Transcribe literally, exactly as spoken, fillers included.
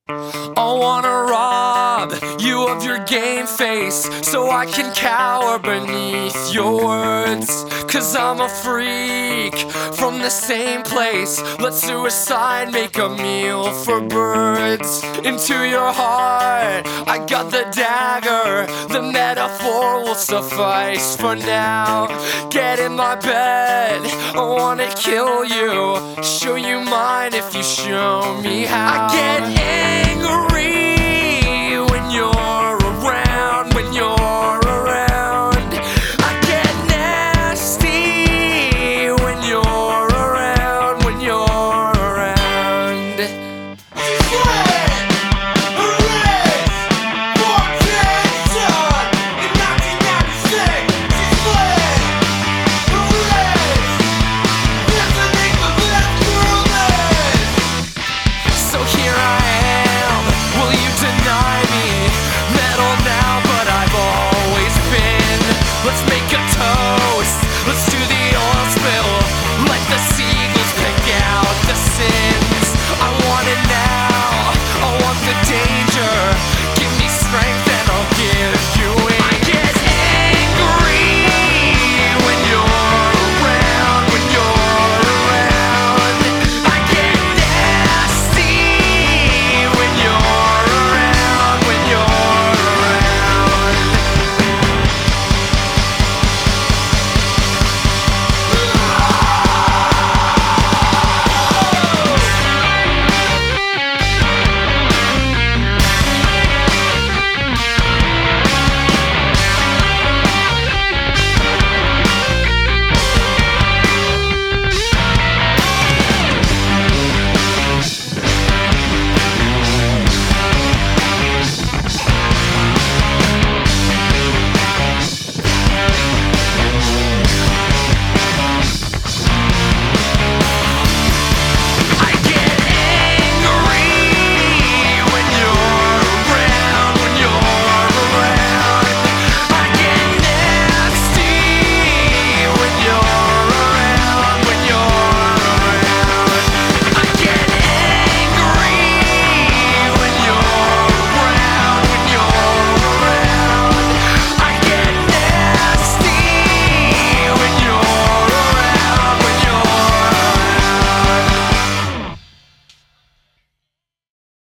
I wanna rob you of your game face so I can cower beneath your words. Cause I'm a freak from the same place. Let suicide make a meal for birds. Into your heart, I got the dagger. The metaphor will suffice for now. Get in my bed, I wanna kill you. Show you mine if you show me how. I get in